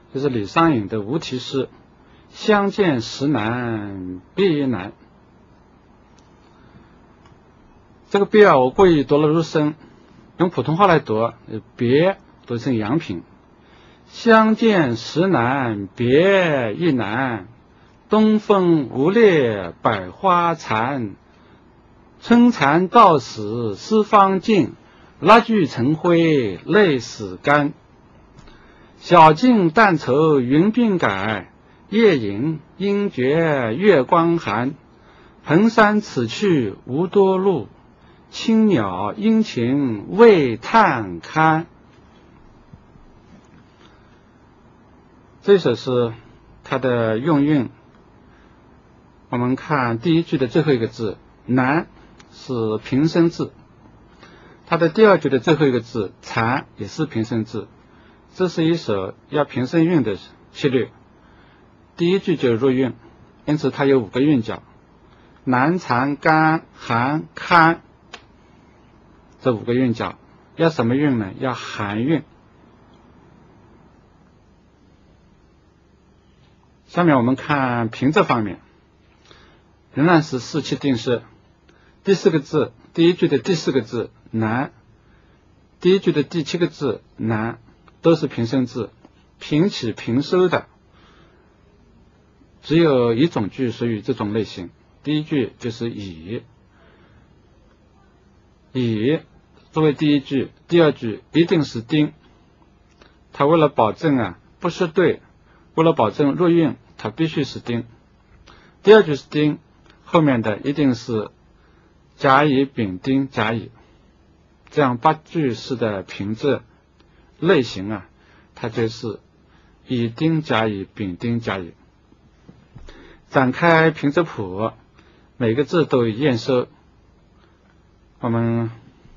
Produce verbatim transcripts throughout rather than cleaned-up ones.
就是李商隐的无题诗《相见时难别亦难》。这个别啊，我故意读了入声，用普通话来读，别读成阳平。相见时难别亦难，东风无烈百花残。春蚕到死丝方尽，蜡炬成灰泪始干。晓镜但愁云鬓改，夜吟应觉月光寒。蓬山此去无多路，青鸟殷勤为探看。这首诗它的用韵，我们看第一句的最后一个字难是平声字，它的第二句的最后一个字残也是平声字。这是一首要平声韵的系列，第一句就入韵，因此它有五个韵脚，难残干寒堪这五个韵脚。要什么韵呢？要寒韵。下面我们看平仄方面，仍然是四七定式。第四个字，第一句的第四个字难，第一句的第七个字难，都是平声字，平起平收的。只有一种句属于这种类型，第一句就是以，以作为第一句，第二句一定是丁，它为了保证啊不是对，为了保证入韵，它必须是丁。第二句是丁，后面的一定是甲乙丙丁甲乙。这样八句式的平仄类型啊，它就是乙丁甲乙丙丁甲乙。展开平仄谱，每个字都有验收，我们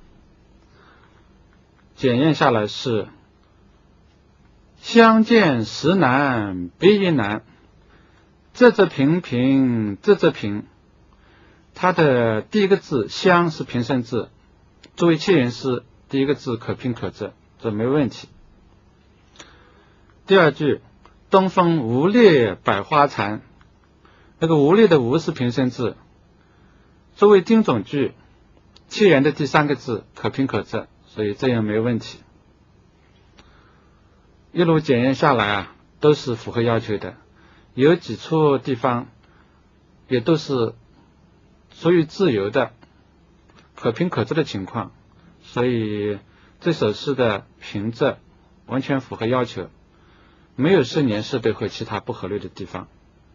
检验下来是相见时难别亦难，仄仄平平仄仄平。它的第一个字相是平声字，作为切言诗，第一个字可平可仄，这没问题。第二句东风无烈百花残，那个无烈的无是平声字，作为丁种句，切言的第三个字可平可仄，所以这样没问题。一路检验下来啊，都是符合要求的，有几处地方也都是属于自由的可平可仄的情况，所以这首诗的平仄完全符合要求，没有是年是对和其他不合理的地方。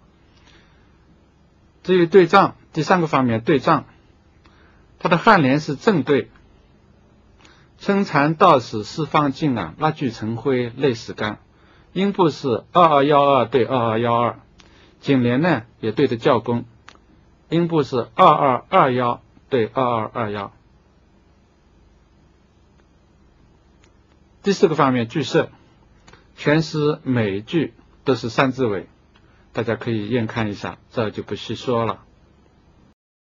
至于对仗，第三个方面对仗，它的颔联是正对，春蚕到死丝方尽啊，蜡炬成灰泪始干。音部是二二一二对二二一二，颈联呢也对着校弓，音部是二二二一对二二二一。第四个方面句式，全诗每一句都是三字尾，大家可以验看一下，这就不细说了。